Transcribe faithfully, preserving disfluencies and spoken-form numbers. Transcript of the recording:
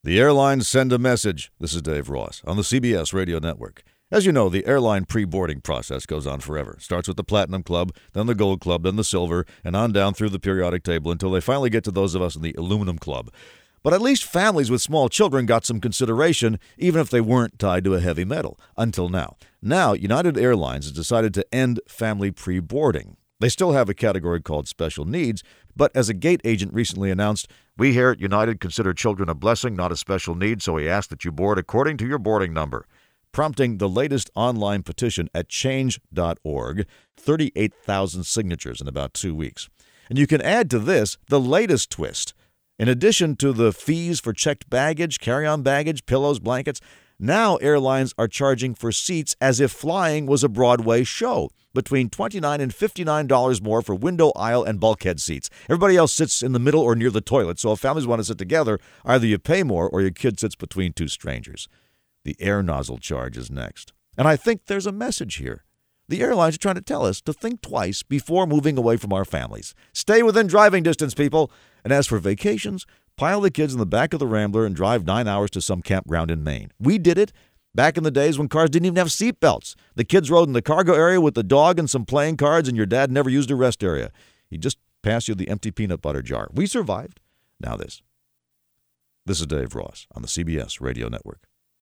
The airlines send a message. This is Dave Ross on the C B S Radio Network. As you know, the airline pre-boarding process goes on forever. Starts with the Platinum Club, then the Gold Club, then the Silver, and on down through the periodic table until they finally get to those of us in the Aluminum Club. But at least families with small children got some consideration, even if they weren't tied to a heavy metal, until now. Now, United Airlines has decided to end family pre-boarding. They still have a category called special needs, but as a gate agent recently announced, we here at United consider children a blessing, not a special need, so we ask that you board according to your boarding number, prompting the latest online petition at change dot org, thirty-eight thousand signatures in about two weeks. And you can add to this the latest twist. In addition to the fees for checked baggage, carry-on baggage, pillows, blankets, now airlines are charging for seats as if flying was a Broadway show, between twenty-nine dollars and fifty-nine dollars more for window, aisle, and bulkhead seats. Everybody else sits in the middle or near the toilet, so if families want to sit together, either you pay more or your kid sits between two strangers. The air nozzle charge is next. And I think there's a message here. The airlines are trying to tell us to think twice before moving away from our families. Stay within driving distance, people. And as for vacations, pile the kids in the back of the Rambler and drive nine hours to some campground in Maine. We did it back in the days when cars didn't even have seat belts. The kids rode in the cargo area with the dog and some playing cards, and your dad never used a rest area. He just passed you the empty peanut butter jar. We survived. Now this. This is Dave Ross on the C B S Radio Network.